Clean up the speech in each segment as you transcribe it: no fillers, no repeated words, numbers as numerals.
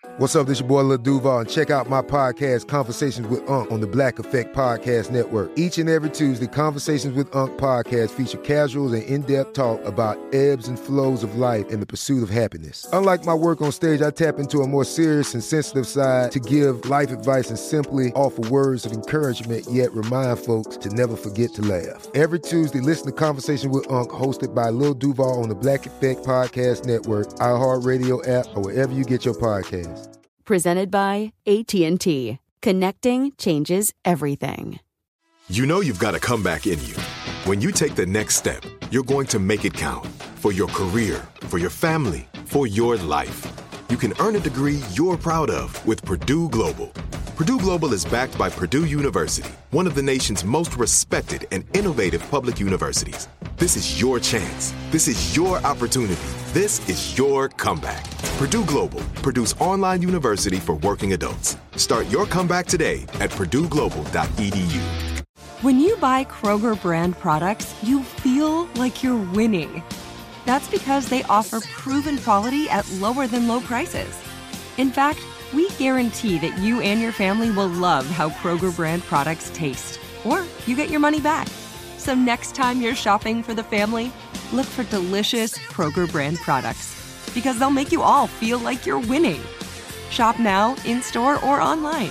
What's up, this your boy Lil Duval, and check out my podcast, Conversations with Unc, on the Black Effect Podcast Network. Each and every Tuesday, Conversations with Unc podcast feature casuals and in-depth talk about ebbs and flows of life and the pursuit of happiness. Unlike my work on stage, I tap into a more serious and sensitive side to give life advice and simply offer words of encouragement, yet remind folks to never forget to laugh. Every Tuesday, listen to Conversations with Unc, hosted by Lil Duval on the Black Effect Podcast Network, iHeartRadio app, or wherever you get your podcasts. Presented by AT&T. Connecting changes everything. You know you've got a comeback in you. When you take the next step, you're going to make it count. For your career, for your family, for your life. You can earn a degree you're proud of with Purdue Global. Purdue Global is backed by Purdue University, one of the nation's most respected and innovative public universities. This is your chance. This is your opportunity. This is your comeback. Purdue Global, Purdue's online university for working adults. Start your comeback today at purdueglobal.edu. When you buy Kroger brand products, you feel like you're winning. That's because they offer proven quality at lower than low prices. In fact, we guarantee that you and your family will love how Kroger brand products taste, or you get your money back. So next time you're shopping for the family, look for delicious Kroger brand products, because they'll make you all feel like you're winning. Shop now, in-store, or online.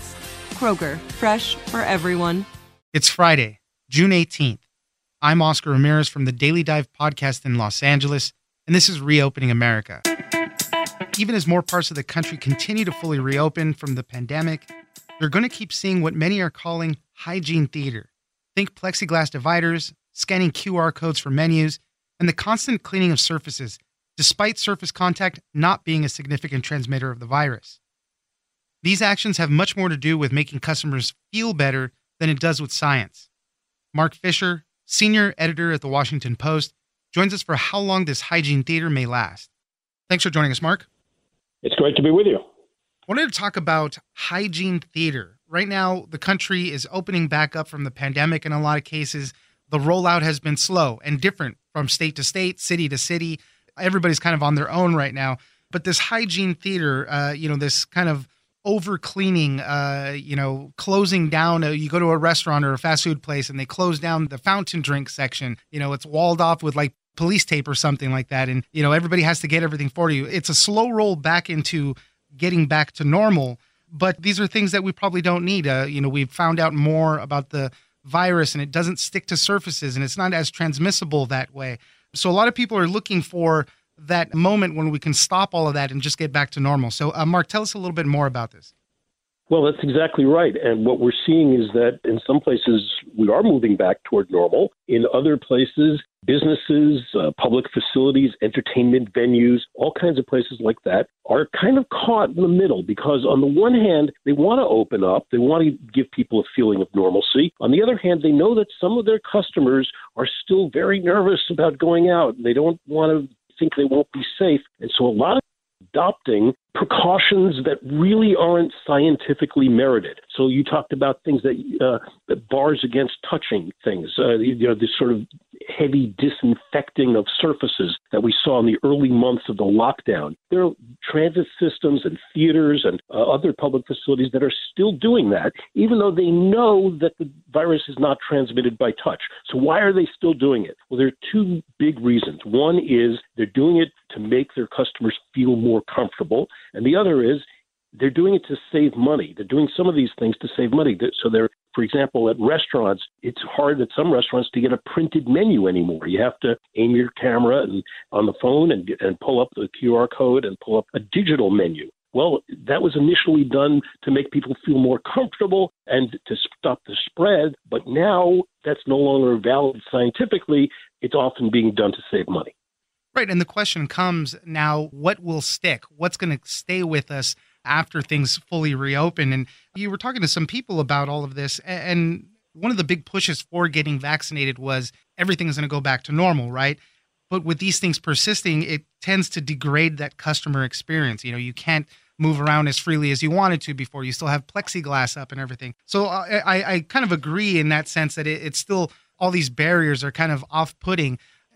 Kroger, fresh for everyone. It's Friday, June 18th. I'm Oscar Ramirez from the Daily Dive podcast in Los Angeles, and this is Reopening America. Even as more parts of the country continue to fully reopen from the pandemic, you're going to keep seeing what many are calling hygiene theater. Think plexiglass dividers, scanning QR codes for menus, and the constant cleaning of surfaces, despite surface contact not being a significant transmitter of the virus. These actions have much more to do with making customers feel better than it does with science. Mark Fisher, senior editor at The Washington Post, joins us for how long this hygiene theater may last. Thanks for joining us, Mark. It's great to be with you. I wanted to talk about hygiene theater. Right now, the country is opening back up from the pandemic in a lot of cases. The rollout has been slow and different from state to state, city to city. Everybody's kind of on their own right now. But this hygiene theater, this kind of over-cleaning, closing down. You go to a restaurant or a fast food place and they close down the fountain drink section. It's walled off with like police tape or something like that. And, everybody has to get everything for you. It's a slow roll back into getting back to normal. But these are things that we probably don't need. We've found out more about the virus and it doesn't stick to surfaces and it's not as transmissible that way. So a lot of people are looking for that moment when we can stop all of that and just get back to normal. So, Mark, tell us a little bit more about this. Well, that's exactly right. And what we're seeing is that in some places we are moving back toward normal. In other places, businesses, public facilities, entertainment venues, all kinds of places like that are kind of caught in the middle because on the one hand, they want to open up. They want to give people a feeling of normalcy. On the other hand, they know that some of their customers are still very nervous about going out. They don't want to think they won't be safe. And so a lot of adopting precautions that really aren't scientifically merited. So you talked about things that bars against touching things, this sort of heavy disinfecting of surfaces that we saw in the early months of the lockdown. There are transit systems and theaters and other public facilities that are still doing that, even though they know that the virus is not transmitted by touch. So why are they still doing it? Well, there are two big reasons. One is they're doing it to make their customers feel more comfortable. And the other is they're doing it to save money. They're doing some of these things to save money. So they're, for example, at restaurants, it's hard at some restaurants to get a printed menu anymore. You have to aim your camera and on the phone and pull up the QR code and pull up a digital menu. Well, that was initially done to make people feel more comfortable and to stop the spread. But now that's no longer valid scientifically. It's often being done to save money. Right. And the question comes now, what will stick? What's going to stay with us after things fully reopen? And you were talking to some people about all of this. And one of the big pushes for getting vaccinated was everything is going to go back to normal, right? But with these things persisting, it tends to degrade that customer experience. You can't move around as freely as you wanted to before. You still have plexiglass up and everything. So I kind of agree in that sense that it's still, all these barriers are kind of off-putting.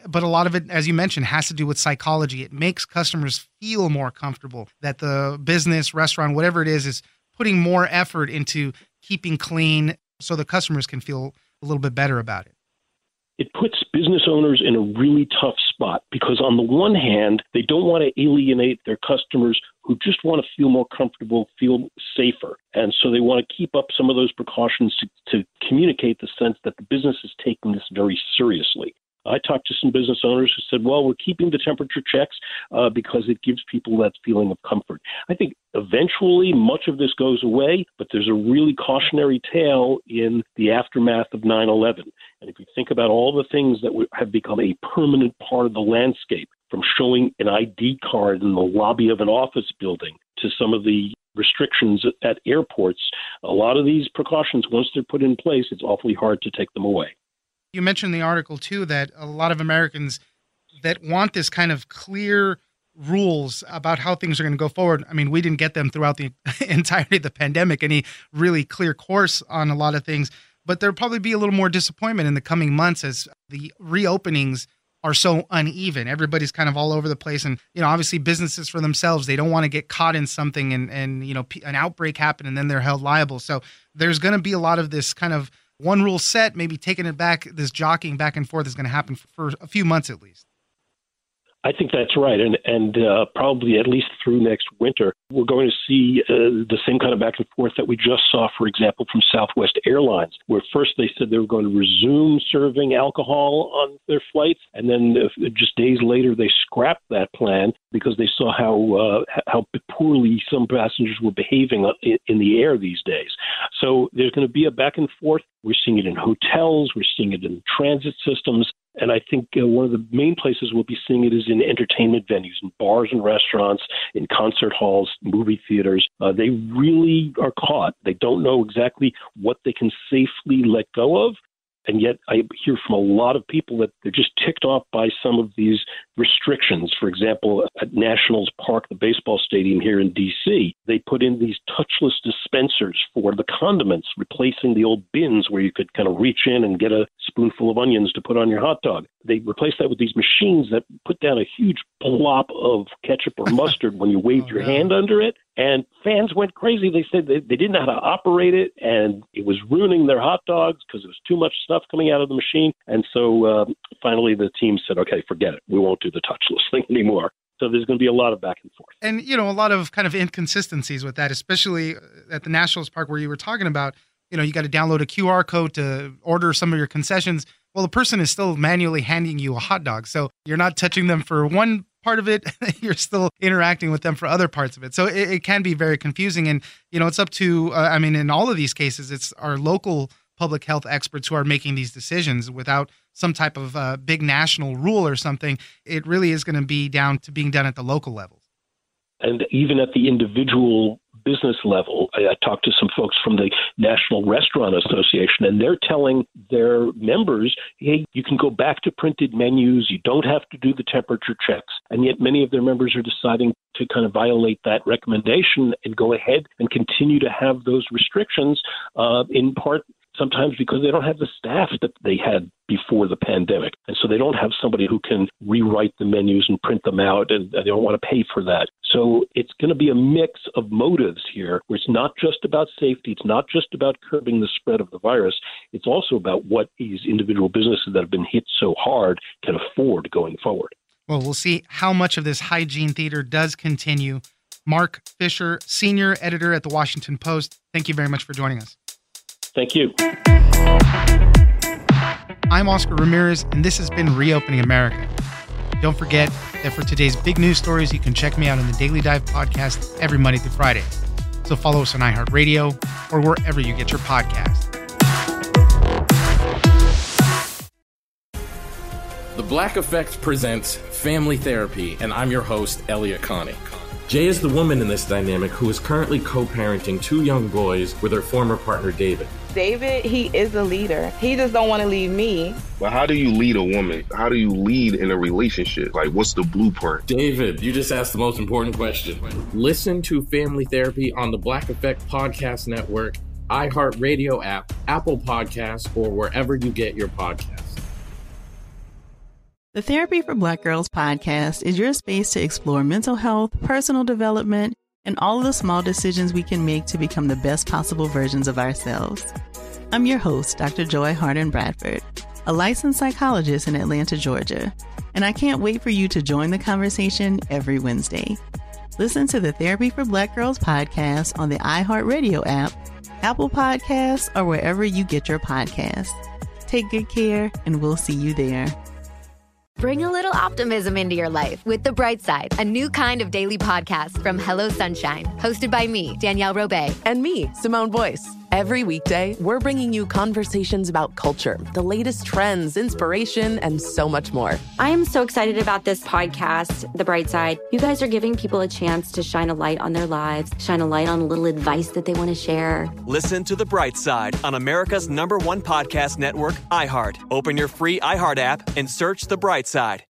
But a lot of it, as you mentioned, has to do with psychology. It makes customers feel more comfortable that the business, restaurant, whatever it is putting more effort into keeping clean so the customers can feel a little bit better about it. It puts business owners in a really tough spot because on the one hand, they don't want to alienate their customers who just want to feel more comfortable, feel safer. And so they want to keep up some of those precautions to communicate the sense that the business is taking this very seriously. I talked to some business owners who said, well, we're keeping the temperature checks because it gives people that feeling of comfort. I think eventually much of this goes away, but there's a really cautionary tale in the aftermath of 9/11. And if you think about all the things that have become a permanent part of the landscape, from showing an ID card in the lobby of an office building to some of the restrictions at airports, a lot of these precautions, once they're put in place, it's awfully hard to take them away. You mentioned in the article, too, that a lot of Americans that want this kind of clear rules about how things are going to go forward. I mean, we didn't get them throughout the entirety of the pandemic, any really clear course on a lot of things. But there'll probably be a little more disappointment in the coming months as the reopenings are so uneven. Everybody's kind of all over the place. And, obviously businesses for themselves, they don't want to get caught in something and an outbreak happen and then they're held liable. So there's going to be a lot of this kind of one rule set, maybe taking it back, this jockeying back and forth is going to happen for a few months at least. I think that's right. And probably at least through next winter, we're going to see the same kind of back and forth that we just saw, for example, from Southwest Airlines, where first they said they were going to resume serving alcohol on their flights. And then just days later, they scrapped that plan because they saw how poorly some passengers were behaving in the air these days. So there's going to be a back and forth. We're seeing it in hotels. We're seeing it in transit systems. And I think one of the main places we'll be seeing it is in entertainment venues, in bars and restaurants, in concert halls, movie theaters. They really are caught. They don't know exactly what they can safely let go of. And yet I hear from a lot of people that they're just ticked off by some of these restrictions. For example, at Nationals Park, the baseball stadium here in D.C., they put in these touchless dispensers for the condiments, replacing the old bins where you could kind of reach in and get a spoonful of onions to put on your hot dog. They replaced that with these machines that put down a huge plop of ketchup or mustard when you waved your hand under it. And fans went crazy. They said they didn't know how to operate it, and it was ruining their hot dogs because there was too much stuff coming out of the machine. And so finally the team said, okay, forget it. We won't do the touchless thing anymore. So there's going to be a lot of back and forth. And, a lot of kind of inconsistencies with that, especially at the Nationals Park where you were talking about, you got to download a QR code to order some of your concessions. Well, the person is still manually handing you a hot dog. So you're not touching them for one part of it. You're still interacting with them for other parts of it. So it can be very confusing. And, it's up to, in all of these cases, it's our local public health experts who are making these decisions without some type of big national rule or something. It really is going to be down to being done at the local levels. And even at the individual business level, I talked to some folks from the National Restaurant Association, and they're telling their members, hey, you can go back to printed menus. You don't have to do the temperature checks. And yet many of their members are deciding to kind of violate that recommendation and go ahead and continue to have those restrictions, in part sometimes because they don't have the staff that they had before the pandemic. And so they don't have somebody who can rewrite the menus and print them out, and they don't want to pay for that. So it's going to be a mix of motives here, where it's not just about safety. It's not just about curbing the spread of the virus. It's also about what these individual businesses that have been hit so hard can afford going forward. Well, we'll see how much of this hygiene theater does continue. Mark Fisher, senior editor at The Washington Post, thank you very much for joining us. Thank you. I'm Oscar Ramirez, and this has been Reopening America. Don't forget that for today's big news stories, you can check me out on the Daily Dive podcast every Monday through Friday. So follow us on iHeartRadio or wherever you get your podcasts. The Black Effect presents Family Therapy, and I'm your host, Elliot Connie. Jay is the woman in this dynamic who is currently co-parenting 2 young boys with her former partner, David. David, he is a leader. He just don't want to leave me. But how do you lead a woman? How do you lead in a relationship? Like, what's the blueprint? David, you just asked the most important question. Listen to Family Therapy on the Black Effect Podcast Network, iHeartRadio app, Apple Podcasts, or wherever you get your podcasts. The Therapy for Black Girls podcast is your space to explore mental health, personal development, and all of the small decisions we can make to become the best possible versions of ourselves. I'm your host, Dr. Joy Harden Bradford, a licensed psychologist in Atlanta, Georgia, and I can't wait for you to join the conversation every Wednesday. Listen to the Therapy for Black Girls podcast on the iHeartRadio app, Apple Podcasts, or wherever you get your podcasts. Take good care, and we'll see you there. Bring a little optimism into your life with The Bright Side, a new kind of daily podcast from Hello Sunshine, hosted by me, Danielle Robay. And me, Simone Boyce. Every weekday, we're bringing you conversations about culture, the latest trends, inspiration, and so much more. I am so excited about this podcast, The Bright Side. You guys are giving people a chance to shine a light on their lives, shine a light on a little advice that they want to share. Listen to The Bright Side on America's #1 podcast network, iHeart. Open your free iHeart app and search The Bright Side.